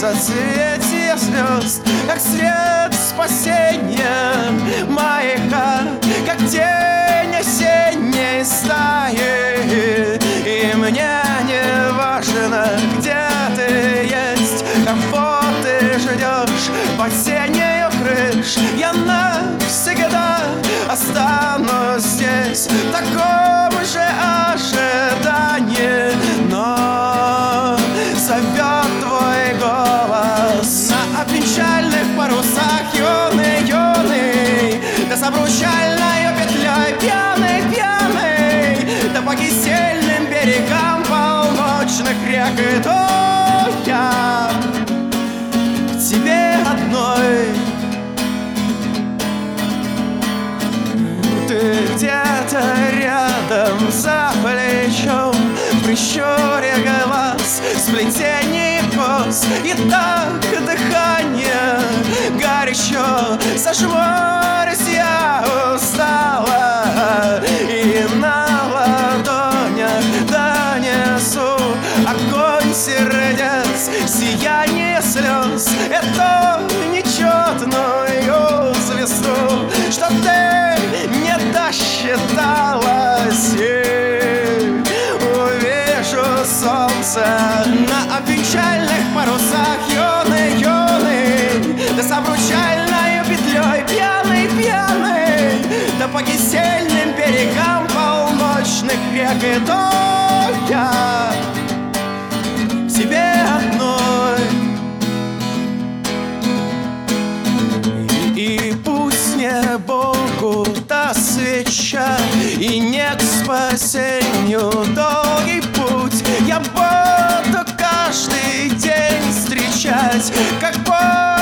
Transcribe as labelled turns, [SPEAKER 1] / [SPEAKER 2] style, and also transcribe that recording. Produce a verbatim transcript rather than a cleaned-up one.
[SPEAKER 1] соцветия звезд, как свет спасения маяка, как тень осенней стаи. И мне не важно, где ты есть, кого ты ждешь под сенью крыш. Я навсегда останусь здесь в таком же ожидании, но зовет твой голос на печальных парусах, юный, юный, да с обручальной петлей пьяный, пьяный, да по кисельным берегам полночных рек. И то я к тебе одной. Ты где-то рядом, за плечом, в прищуре глаз, сплетение кос, и так дыхание горячо. Зажмурюсь, я устала, и на ладонях донесу огонь сердец, сияние слез, это нечетную звезду, что ты не досчиталась. И увижу солнце на печальных парусах, юный, юный, да с обручальной петлей пьяный, пьяный, да по кисельным берегам полночных рек. И то я к тебе одной. И пусть не Богу та свеча, и нет спасению долгий путь, я буду каждый день встречать, как Бог